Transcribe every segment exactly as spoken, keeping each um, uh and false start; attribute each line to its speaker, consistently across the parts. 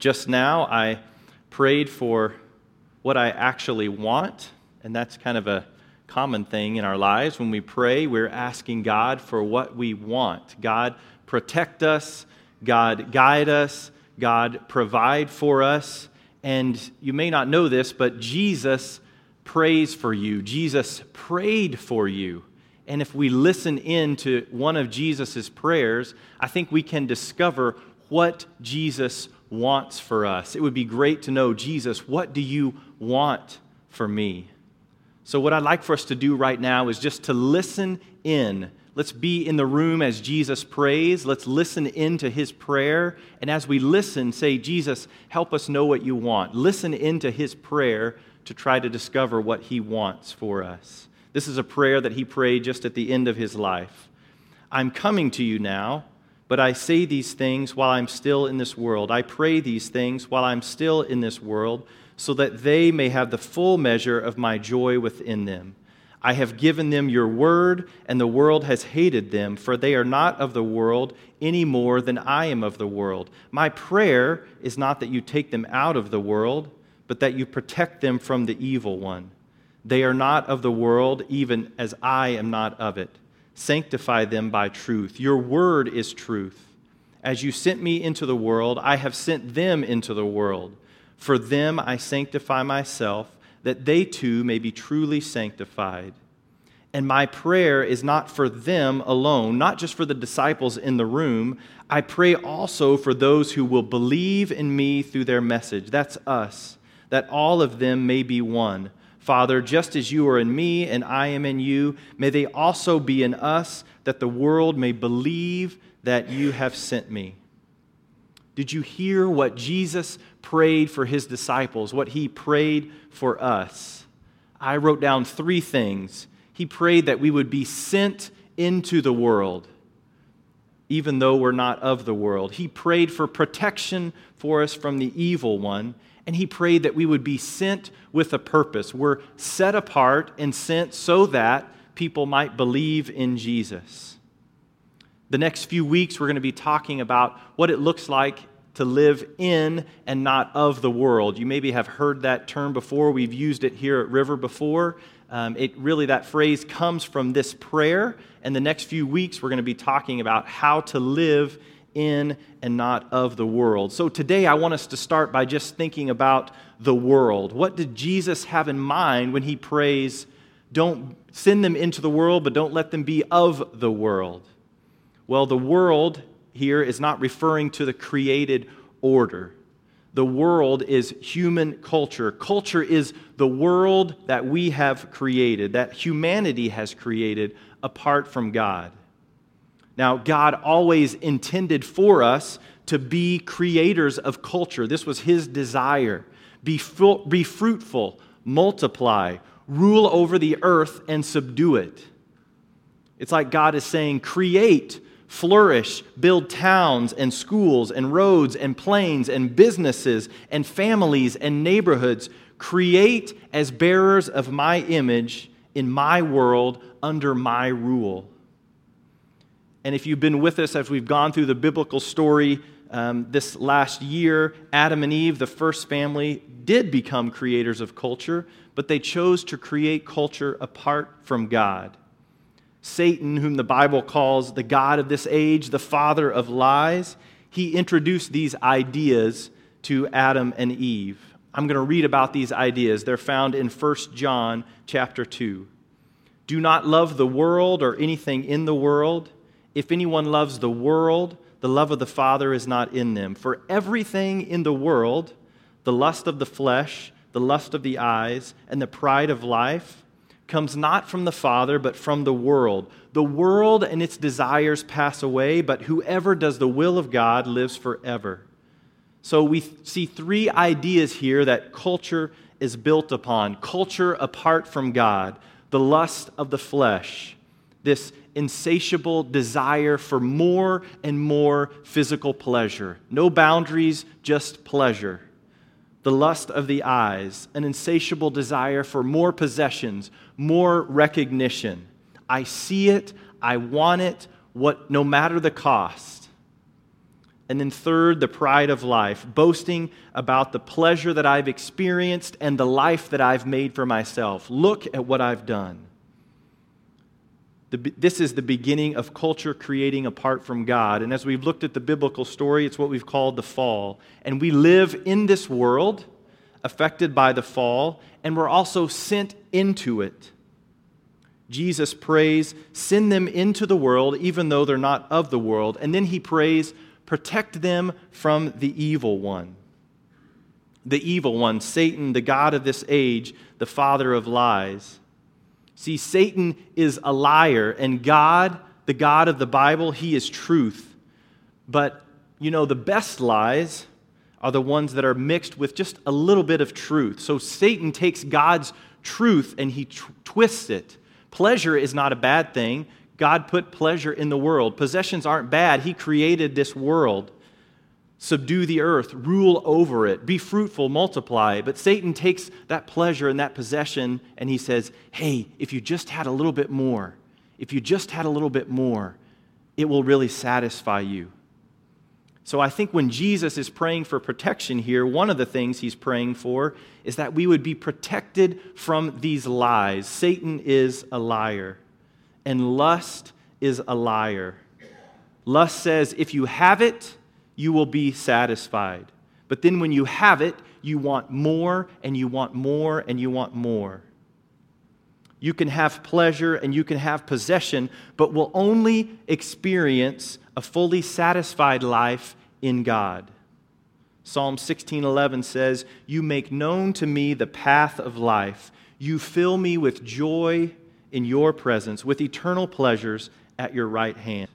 Speaker 1: Just now, I prayed for what I actually want, and that's kind of a common thing in our lives. When we pray, we're asking God for what we want. God, protect us. God, guide us. God, provide for us. And you may not know this, but Jesus prays for you. Jesus prayed for you. And if we listen in to one of Jesus' prayers, I think we can discover what Jesus wants for us. It would be great to know, Jesus, what do you want for me? So what I'd like for us to do right now is just to listen in. Let's be in the room as Jesus prays. Let's listen into his prayer. And as we listen, say, Jesus, help us know what you want. Listen into his prayer to try to discover what he wants for us. This is a prayer that he prayed just at the end of his life. I'm coming to you now, but I say these things while I'm still in this world. I pray these things while I'm still in this world, so that they may have the full measure of my joy within them. I have given them your word, and the world has hated them, for they are not of the world any more than I am of the world. My prayer is not that you take them out of the world, but that you protect them from the evil one. They are not of the world, even as I am not of it. Sanctify them by truth. Your word is truth. As you sent me into the world, I have sent them into the world. For them I sanctify myself, that they too may be truly sanctified. And my prayer is not for them alone, not just for the disciples in the room. I pray also for those who will believe in me through their message. That's us, that all of them may be one. Father, just as you are in me and I am in you, may they also be in us, that the world may believe that you have sent me. Did you hear what Jesus prayed for his disciples, what he prayed for us? I wrote down three things. He prayed that we would be sent into the world, even though we're not of the world. He prayed for protection for us from the evil one, and he prayed that we would be sent with a purpose. We're set apart and sent so that people might believe in Jesus. The next few weeks, we're going to be talking about what it looks like to live in and not of the world. You maybe have heard that term before. We've used it here at River before. Um, it really, that phrase comes from this prayer. And the next few weeks, we're going to be talking about how to live in and not of the world. So today, I want us to start by just thinking about the world. What did Jesus have in mind when he prays, don't send them into the world, but don't let them be of the world? Well, the world here is not referring to the created order. The world is human culture. Culture is the world that we have created, that humanity has created apart from God. Now, God always intended for us to be creators of culture. This was his desire. Be, fu- be fruitful, multiply, rule over the earth, and subdue it. It's like God is saying, create, flourish, build towns and schools and roads and planes and businesses and families and neighborhoods. Create as bearers of my image in my world under my rule. And if you've been with us as we've gone through the biblical story um, this last year, Adam and Eve, the first family, did become creators of culture, but they chose to create culture apart from God. Satan, whom the Bible calls the god of this age, the father of lies, he introduced these ideas to Adam and Eve. I'm going to read about these ideas. They're found in First John chapter two. Do not love the world or anything in the world. If anyone loves the world, the love of the Father is not in them. For everything in the world, the lust of the flesh, the lust of the eyes, and the pride of life, comes not from the Father, but from the world. The world and its desires pass away, but whoever does the will of God lives forever. So we see three ideas here that culture is built upon. Culture apart from God, the lust of the flesh, this insatiable desire for more and more physical pleasure. No boundaries, just pleasure. The lust of the eyes, an insatiable desire for more possessions, more recognition. I see it, I want it, what, no matter the cost. And then third, the pride of life, boasting about the pleasure that I've experienced and the life that I've made for myself. Look at what I've done. The, this is the beginning of culture creating apart from God. And as we've looked at the biblical story, it's what we've called the fall. And we live in this world affected by the fall, and we're also sent into it. Jesus prays, send them into the world, even though they're not of the world. And then he prays, protect them from the evil one. The evil one, Satan, the god of this age, the father of lies. See, Satan is a liar, and God, the God of the Bible, he is truth. But, you know, the best lies are the ones that are mixed with just a little bit of truth. So Satan takes God's truth and he tw- twists it. Pleasure is not a bad thing. God put pleasure in the world. Possessions aren't bad. He created this world. Subdue the earth, rule over it, be fruitful, multiply. But Satan takes that pleasure and that possession and he says, hey, if you just had a little bit more, if you just had a little bit more, it will really satisfy you. So I think when Jesus is praying for protection here, one of the things he's praying for is that we would be protected from these lies. Satan is a liar, and lust is a liar. Lust says, if you have it, you will be satisfied. But then when you have it, you want more, and you want more, and you want more. You can have pleasure and you can have possession, but will only experience a fully satisfied life in God. Psalm sixteen eleven says, you make known to me the path of life. You fill me with joy in your presence, with eternal pleasures at your right hand.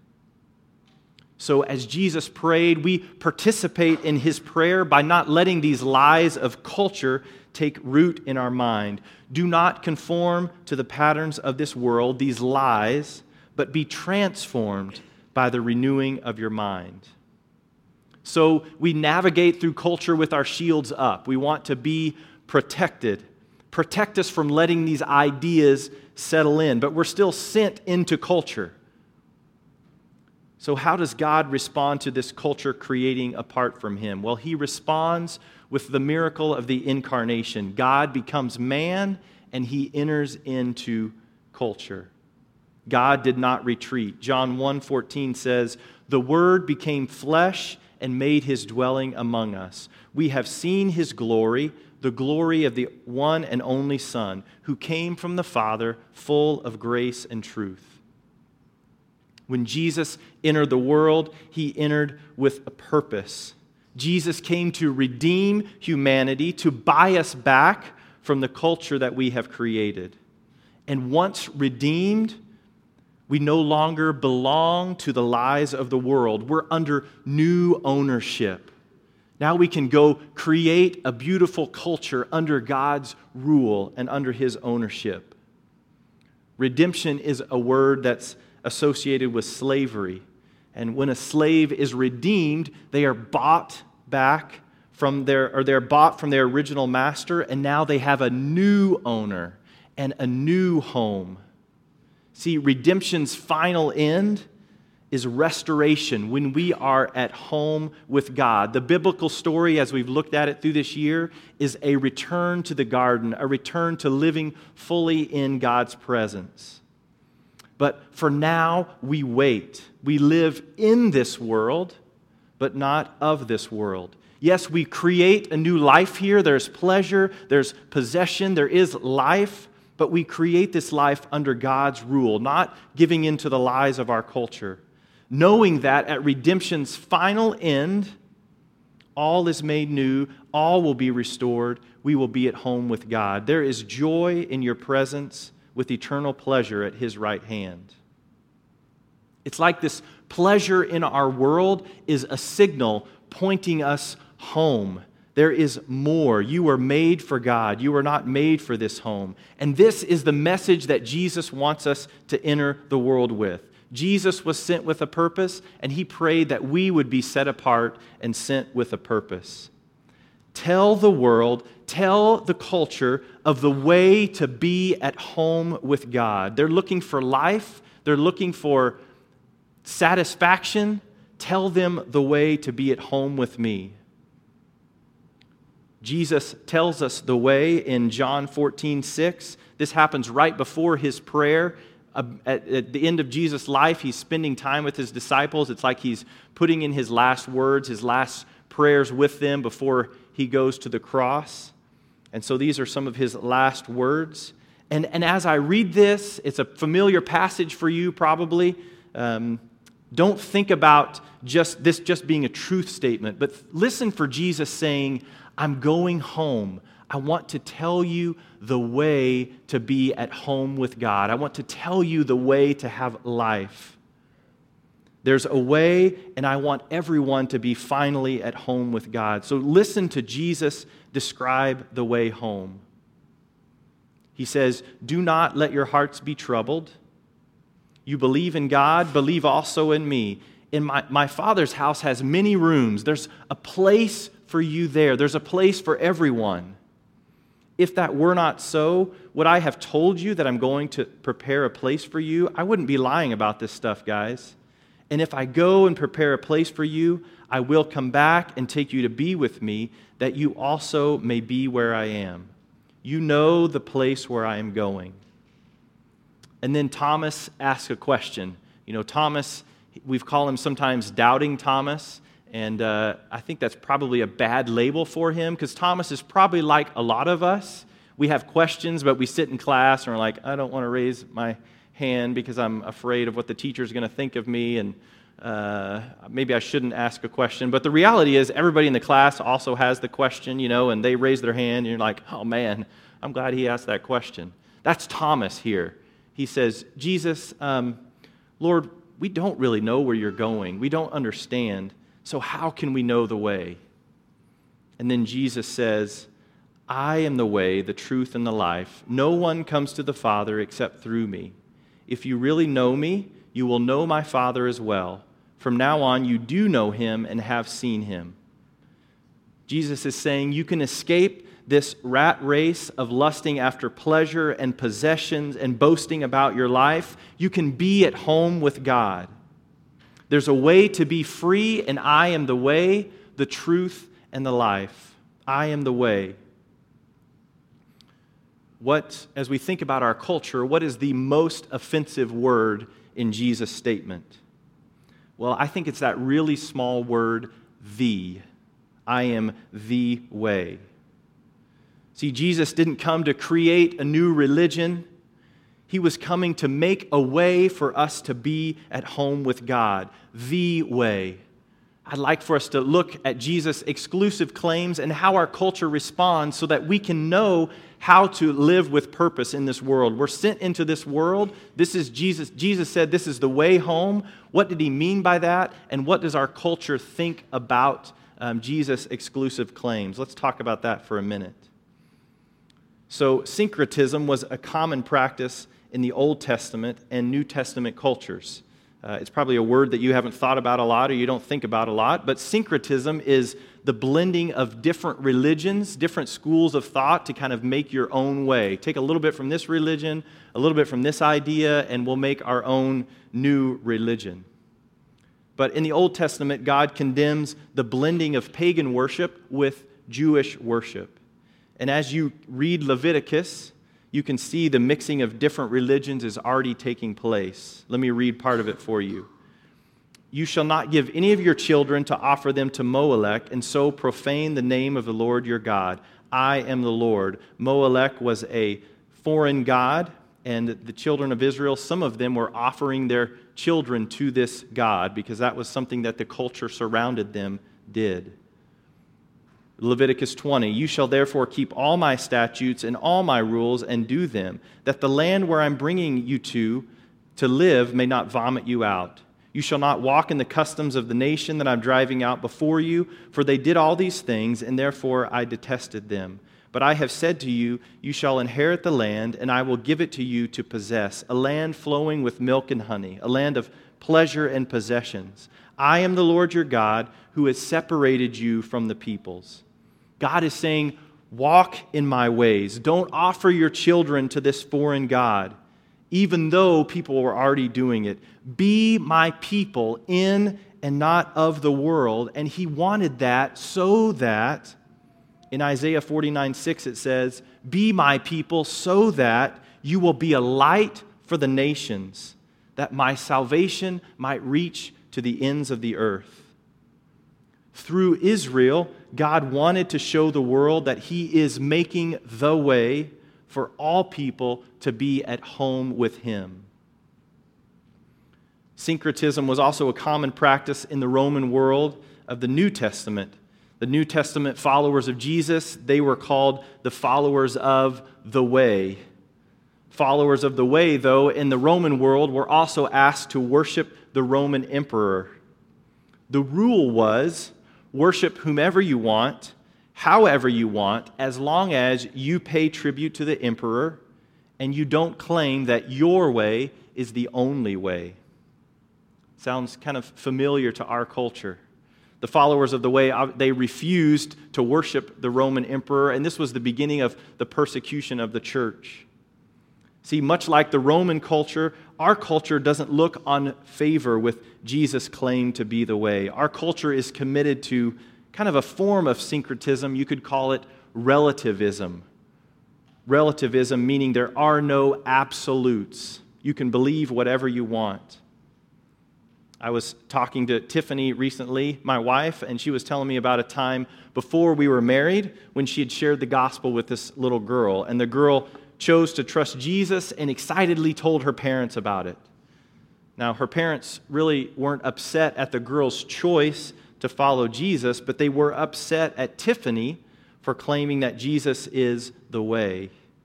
Speaker 1: So as Jesus prayed, we participate in his prayer by not letting these lies of culture take root in our mind. Do not conform to the patterns of this world, these lies, but be transformed by the renewing of your mind. So we navigate through culture with our shields up. We want to be protected. Protect us from letting these ideas settle in, but we're still sent into culture. So how does God respond to this culture creating apart from him? Well, he responds with the miracle of the incarnation. God becomes man and he enters into culture. God did not retreat. John one fourteen says, the Word became flesh and made his dwelling among us. We have seen his glory, the glory of the one and only Son, who came from the Father, full of grace and truth. When Jesus entered the world, he entered with a purpose. Jesus came to redeem humanity, to buy us back from the culture that we have created. And once redeemed, we no longer belong to the lies of the world. We're under new ownership. Now we can go create a beautiful culture under God's rule and under his ownership. Redemption is a word that's associated with slavery. And when a slave is redeemed, they are bought back from their, or they're bought from their original master, and now they have a new owner and a new home. See, redemption's final end is restoration when we are at home with God. The biblical story, as we've looked at it through this year, is a return to the garden, a return to living fully in God's presence. But for now, we wait. We live in this world, but not of this world. Yes, we create a new life here. There's pleasure, there's possession, there is life, but we create this life under God's rule, not giving in to the lies of our culture. Knowing that at redemption's final end, all is made new, all will be restored, we will be at home with God. There is joy in your presence, with eternal pleasure at his right hand. It's like this pleasure in our world is a signal pointing us home. There is more. You were made for God. You were not made for this home. And this is the message that Jesus wants us to enter the world with. Jesus was sent with a purpose, and he prayed that we would be set apart and sent with a purpose. Tell the world, tell the culture of the way to be at home with God. They're looking for life. They're looking for satisfaction. tell them the way to be at home with me. Jesus tells us the way in John fourteen six. This happens right before his prayer. Uh, at, at the end of Jesus' life, he's spending time with his disciples. It's like he's putting in his last words, his last prayers with them before he goes to the cross. And so these are some of his last words. And, and as I read this, it's a familiar passage for you probably. Um, don't think about just this just being a truth statement, but listen for Jesus saying, I'm going home. I want to tell you the way to be at home with God. I want to tell you the way to have life. There's a way, and I want everyone to be finally at home with God. So listen to Jesus describe the way home. He says, do not let your hearts be troubled. You believe in God, believe also in me. In my, my Father's house has many rooms. There's a place for you there. There's a place for everyone. If that were not so, would I have told you that I'm going to prepare a place for you? I wouldn't be lying about this stuff, guys. And if I go and prepare a place for you, I will come back and take you to be with me, that you also may be where I am. You know the place where I am going. And then Thomas asks a question. You know, Thomas, we've called him sometimes Doubting Thomas. And uh, I think that's probably a bad label for him, because Thomas is probably like a lot of us. We have questions, but we sit in class and we're like, I don't want to raise my hand because I'm afraid of what the teacher's going to think of me, and uh, maybe I shouldn't ask a question. But the reality is everybody in the class also has the question, you know, and they raise their hand, and you're like, oh man, I'm glad he asked that question. That's Thomas here. He says, Jesus, um, Lord, we don't really know where you're going. We don't understand. So how can we know the way? And then Jesus says, I am the way, the truth, and the life. No one comes to the Father except through me. If you really know me, you will know my Father as well. From now on, you do know him and have seen him. Jesus is saying you can escape this rat race of lusting after pleasure and possessions and boasting about your life. You can be at home with God. There's a way to be free, and I am the way, the truth, and the life. I am the way. What, as we think about our culture, what is the most offensive word in Jesus' statement? Well, I think it's that really small word, the. I am the way. See, Jesus didn't come to create a new religion. He was coming to make a way for us to be at home with God, the way. I'd like for us to look at Jesus' exclusive claims and how our culture responds so that we can know how to live with purpose in this world. We're sent into this world. This is Jesus. Jesus said this is the way home. What did he mean by that? And what does our culture think about um, Jesus' exclusive claims? Let's talk about that for a minute. So syncretism was a common practice in the Old Testament and New Testament cultures. Uh, it's probably a word that you haven't thought about a lot or you don't think about a lot, but syncretism is the blending of different religions, different schools of thought to kind of make your own way. Take a little bit from this religion, a little bit from this idea, and we'll make our own new religion. But in the Old Testament, God condemns the blending of pagan worship with Jewish worship. And as you read Leviticus, you can see the mixing of different religions is already taking place. Let me read part of it for you. You shall not give any of your children to offer them to Molech, and so profane the name of the Lord your God. I am the Lord. Molech was a foreign god, and the children of Israel, some of them were offering their children to this god because that was something that the culture surrounded them did. Leviticus twenty, you shall therefore keep all my statutes and all my rules and do them, that the land where I'm bringing you to, to live may not vomit you out. You shall not walk in the customs of the nation that I'm driving out before you, for they did all these things, and therefore I detested them. But I have said to you, you shall inherit the land, and I will give it to you to possess, a land flowing with milk and honey, a land of pleasure and possessions. I am the Lord your God, who has separated you from the peoples. God is saying, walk in my ways. Don't offer your children to this foreign god, even though people were already doing it. Be my people in and not of the world. And he wanted that so that, in Isaiah forty-nine six it says, "Be my people so that you will be a light for the nations, that my salvation might reach to the ends of the earth." Through Israel, God wanted to show the world that he is making the way for all people to be at home with him. Syncretism was also a common practice in the Roman world of the New Testament. The New Testament followers of Jesus, they were called the followers of the way. Followers of the way, though, in the Roman world were also asked to worship the Roman emperor. The rule was, worship whomever you want, however you want, as long as you pay tribute to the emperor and you don't claim that your way is the only way. Sounds kind of familiar to our culture. The followers of the way, they refused to worship the Roman emperor, and this was the beginning of the persecution of the church. See, much like the Roman culture, our culture doesn't look on favor with Jesus' claim to be the way. Our culture is committed to kind of a form of syncretism. You could call it relativism. Relativism meaning there are no absolutes. You can believe whatever you want. I was talking to Tiffany recently, my wife, and she was telling me about a time before we were married when she had shared the gospel with this little girl. And the girl chose to trust Jesus and excitedly told her parents about it. Now, her parents really weren't upset at the girl's choice to follow Jesus, but they were upset at Tiffany for claiming that Jesus is the way.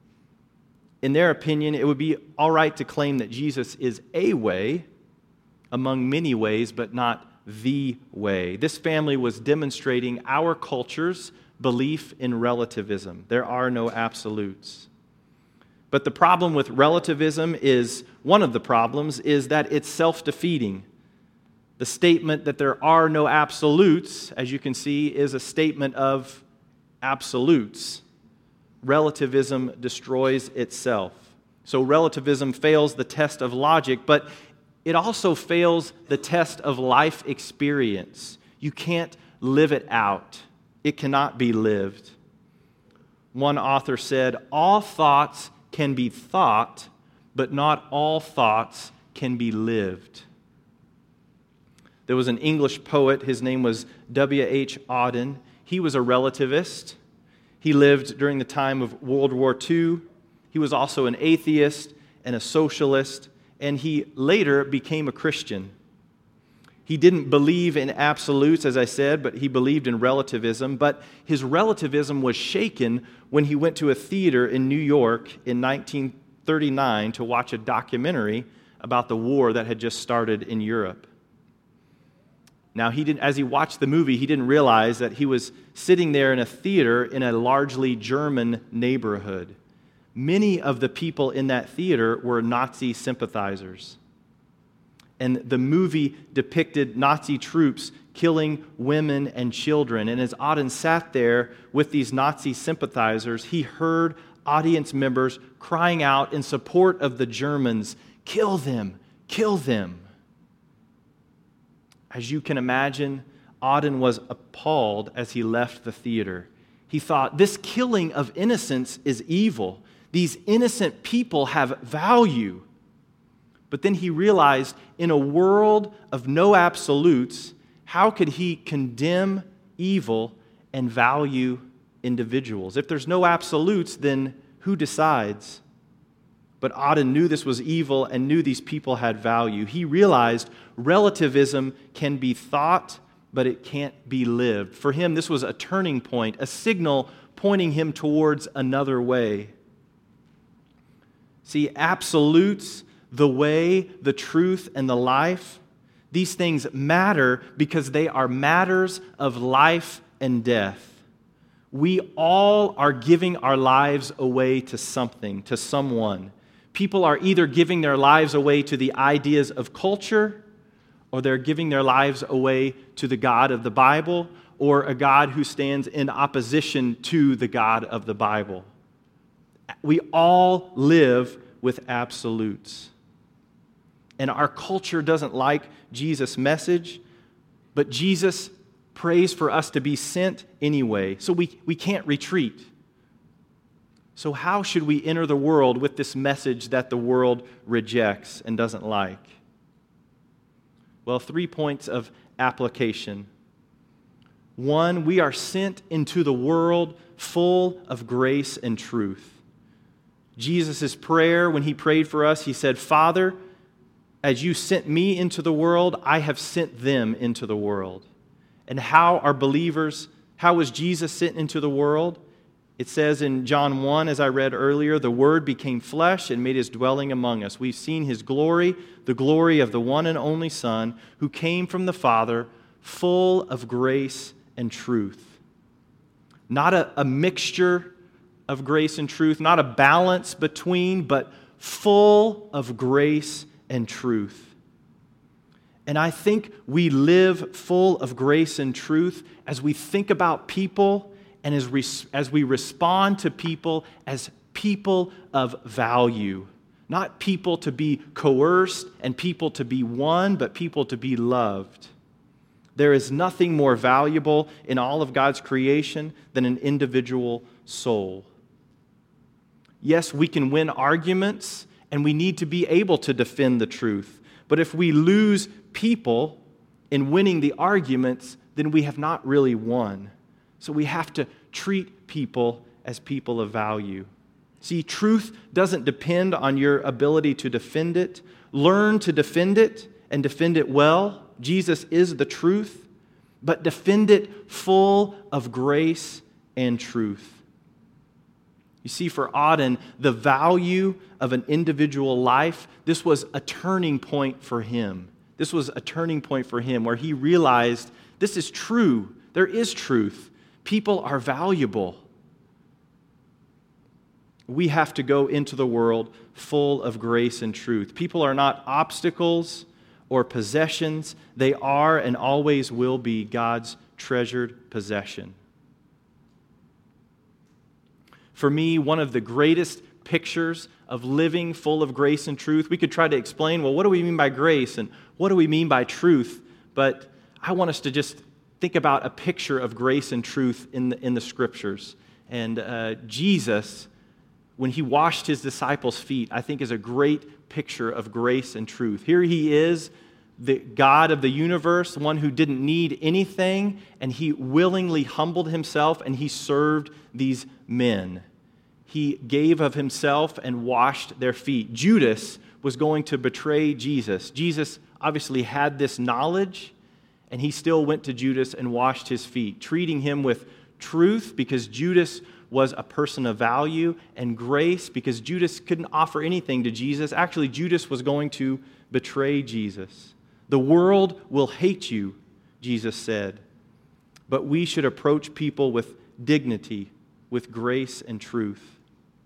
Speaker 1: In their opinion, it would be all right to claim that Jesus is a way, among many ways, but not the way. This family was demonstrating our culture's belief in relativism. There are no absolutes. But the problem with relativism is, one of the problems is that it's self-defeating. The statement that there are no absolutes, as you can see, is a statement of absolutes. Relativism destroys itself. So relativism fails the test of logic, but it also fails the test of life experience. You can't live it out. It cannot be lived. One author said, "All thoughts can be thought, but not all thoughts can be lived." There was an English poet, his name was W H Auden. He was a relativist. He lived during the time of World War Two. He was also an atheist and a socialist, and he later became a Christian. He didn't believe in absolutes, as I said, but he believed in relativism. But his relativism was shaken when he went to a theater in New York in nineteen thirty-nine to watch a documentary about the war that had just started in Europe. Now, he didn't, as he watched the movie, he didn't realize that he was sitting there in a theater in a largely German neighborhood. Many of the people in that theater were Nazi sympathizers. And the movie depicted Nazi troops killing women and children. And as Auden sat there with these Nazi sympathizers, he heard audience members crying out in support of the Germans, "Kill them, kill them." As you can imagine, Auden was appalled as he left the theater. He thought, this killing of innocents is evil. These innocent people have value. But then he realized, in a world of no absolutes, how could he condemn evil and value individuals? If there's no absolutes, then who decides? But Auden knew this was evil and knew these people had value. He realized relativism can be thought, but it can't be lived. For him, this was a turning point, a signal pointing him towards another way. See, absolutes, the way, the truth, and the life, these things matter because they are matters of life and death. We all are giving our lives away to something, to someone. People are either giving their lives away to the ideas of culture, or they're giving their lives away to the God of the Bible, or a God who stands in opposition to the God of the Bible. We all live with absolutes. And our culture doesn't like Jesus' message, But Jesus prays for us to be sent anyway, so we, we can't retreat. So how should we enter the world with this message that the world rejects and doesn't like? Well, three points of application. One, we are sent into the world full of grace and truth. Jesus' prayer, when he prayed for us, he said, Father, as you sent me into the world, I have sent them into the world. And how are believers, how was Jesus sent into the world? It says in John one, as I read earlier, the Word became flesh and made his dwelling among us. We've seen his glory, the glory of the one and only Son, who came from the Father, full of grace and truth. Not a, a mixture of grace and truth, not a balance between, but full of grace and truth. And I think we live full of grace and truth as we think about people and as, we, as we respond to people as people of value. Not people to be coerced and people to be won, but people to be loved. There is nothing more valuable in all of God's creation than an individual soul. Yes, we can win arguments, and we need to be able to defend the truth. But if we lose people in winning the arguments, then we have not really won. So we have to treat people as people of value. See, truth doesn't depend on your ability to defend it. Learn to defend it and defend it well. Jesus is the truth, but defend it full of grace and truth. You see, for Auden, the value of an individual life, this was a turning point for him. This was a turning point for him where he realized this is true. There is truth. People are valuable. We have to go into the world full of grace and truth. People are not obstacles or possessions. They are and always will be God's treasured possession. For me, one of the greatest pictures of living full of grace and truth, we could try to explain, well, what do we mean by grace and what do we mean by truth? But I want us to just think about a picture of grace and truth in the, in the Scriptures. And uh, Jesus, when he washed his disciples' feet, I think is a great picture of grace and truth. Here he is, the God of the universe, one who didn't need anything, and he willingly humbled himself and he served these men. He gave of himself and washed their feet. Judas was going to betray Jesus. Jesus obviously had this knowledge, and he still went to Judas and washed his feet, treating him with truth because Judas was a person of value, and grace because Judas couldn't offer anything to Jesus. Actually, Judas was going to betray Jesus. The world will hate you, Jesus said, but we should approach people with dignity, with grace and truth.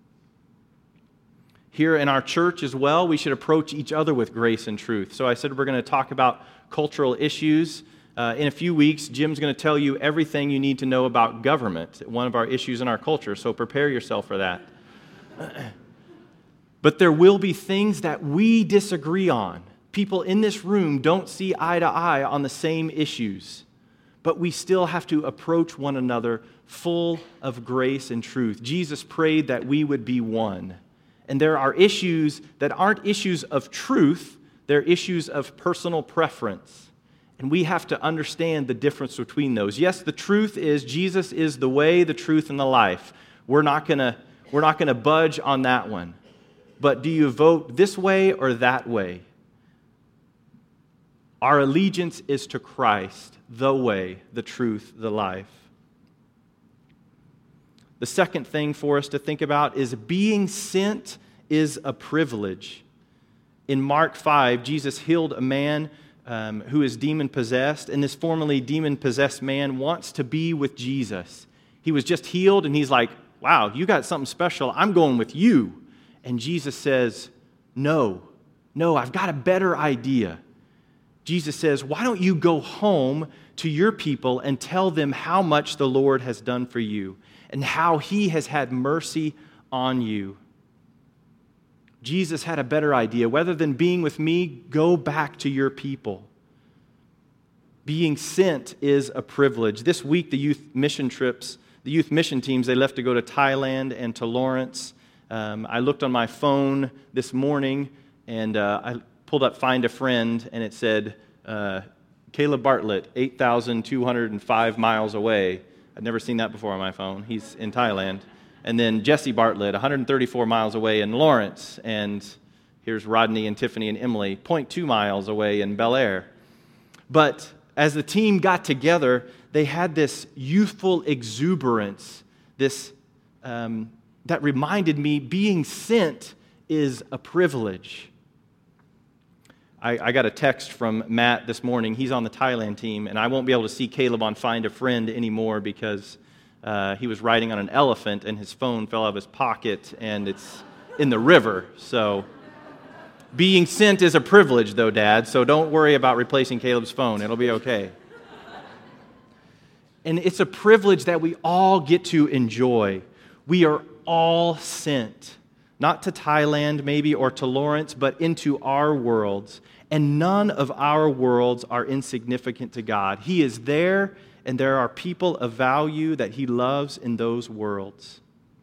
Speaker 1: Here in our church as well, we should approach each other with grace and truth. So I said we're going to talk about cultural issues. Uh, in a few weeks, Jim's going to tell you everything you need to know about government, one of our issues in our culture, so prepare yourself for that. But there will be things that we disagree on. People in this room don't see eye to eye on the same issues, but we still have to approach one another full of grace and truth. Jesus prayed that we would be one. And there are issues that aren't issues of truth, they're issues of personal preference. And we have to understand the difference between those. Yes, the truth is Jesus is the way, the truth, and the life. We're not gonna, we're not gonna budge on that one. But do you vote this way or that way? Our allegiance is to Christ, the way, the truth, the life. The second thing for us to think about is being sent is a privilege. In Mark five, Jesus healed a man um, who is demon-possessed, and this formerly demon-possessed man wants to be with Jesus. He was just healed, and he's like, wow, you got something special. I'm going with you. And Jesus says, no, no, I've got a better idea. Jesus says, why don't you go home to your people and tell them how much the Lord has done for you and how he has had mercy on you. Jesus had a better idea. Rather than being with me, go back to your people. Being sent is a privilege. This week, the youth mission trips, the youth mission teams, they left to go to Thailand and to Lawrence. Um, I looked on my phone this morning, and uh, I pulled up Find a Friend, and it said, uh, Caleb Bartlett, eight thousand two hundred five miles away. I'd never seen that before on my phone. He's in Thailand. And then Jesse Bartlett, one hundred thirty-four miles away in Lawrence. And here's Rodney and Tiffany and Emily, zero point two miles away in Bel Air. But as the team got together, they had this youthful exuberance, this um, that reminded me being sent is a privilege. I, I got a text from Matt this morning. He's on the Thailand team, and I won't be able to see Caleb on Find a Friend anymore because uh, he was riding on an elephant, and his phone fell out of his pocket, and it's in the river. So being sent is a privilege, though, Dad, so don't worry about replacing Caleb's phone. It'll be okay. And it's a privilege that we all get to enjoy. We are all sent, not to Thailand maybe or to Lawrence, but into our worlds. And none of our worlds are insignificant to God. He is there, and there are people of value that He loves in those worlds.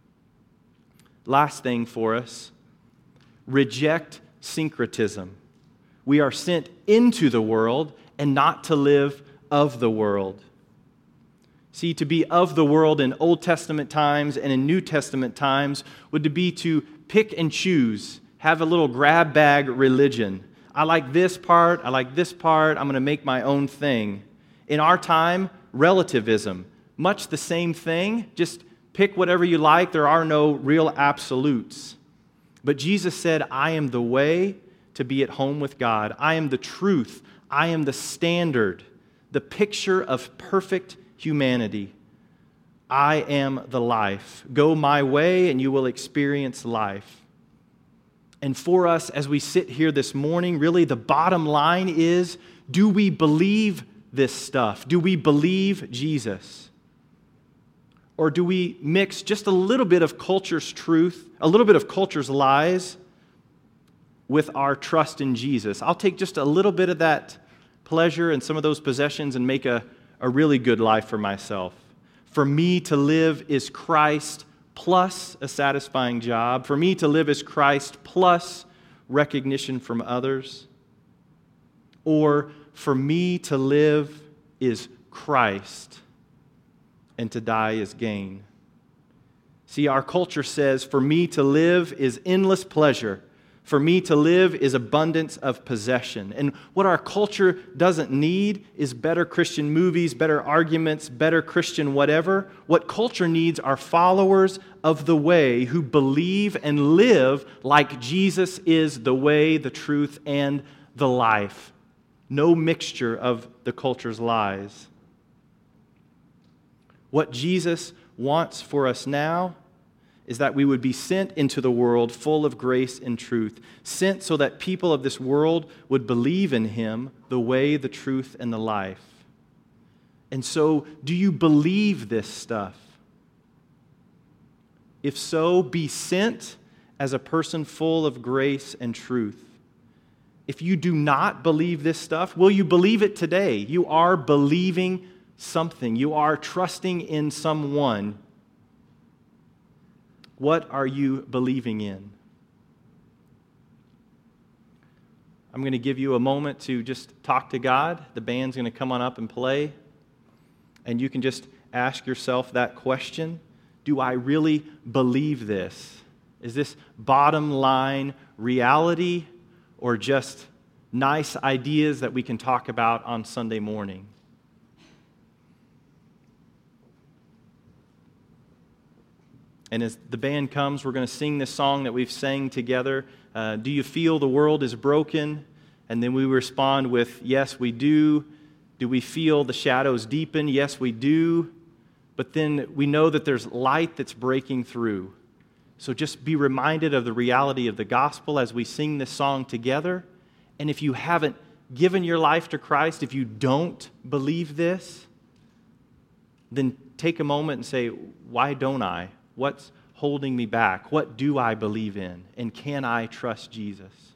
Speaker 1: Last thing for us, reject syncretism. We are sent into the world and not to live of the world. See, to be of the world in Old Testament times and in New Testament times would to be to pick and choose, have a little grab bag religion. I like this part, I like this part, I'm going to make my own thing. In our time, relativism, much the same thing, just pick whatever you like, there are no real absolutes. But Jesus said, I am the way to be at home with God. I am the truth. I am the standard, the picture of perfect humanity. I am the life. Go my way and you will experience life. And for us, as we sit here this morning, really the bottom line is, do we believe this stuff? Do we believe Jesus? Or do we mix just a little bit of culture's truth, a little bit of culture's lies, with our trust in Jesus? I'll take just a little bit of that pleasure and some of those possessions and make a, a really good life for myself. For me to live is Christ plus a satisfying job. For me to live is Christ plus recognition from others. Or for me to live is Christ and to die is gain. See, our culture says, for me to live is endless pleasure. For me to live is abundance of possession. And what our culture doesn't need is better Christian movies, better arguments, better Christian whatever. What culture needs are followers of the way who believe and live like Jesus is the way, the truth, and the life. No mixture of the culture's lies. What Jesus wants for us now is that we would be sent into the world full of grace and truth, sent so that people of this world would believe in Him, the way, the truth, and the life. And so, do you believe this stuff? If so, be sent as a person full of grace and truth. If you do not believe this stuff, will you believe it today? You are believing something. You are trusting in someone. What are you believing in? I'm going to give you a moment to just talk to God. The band's going to come on up and play. And you can just ask yourself that question. Do I really believe this? Is this bottom line reality or just nice ideas that we can talk about on Sunday morning? And as the band comes, we're going to sing this song that we've sang together. Uh, do you feel the world is broken? And then we respond with, yes, we do. Do we feel the shadows deepen? Yes, we do. But then we know that there's light that's breaking through. So just be reminded of the reality of the gospel as we sing this song together. And if you haven't given your life to Christ, if you don't believe this, then take a moment and say, why don't I? What's holding me back? What do I believe in? And can I trust Jesus?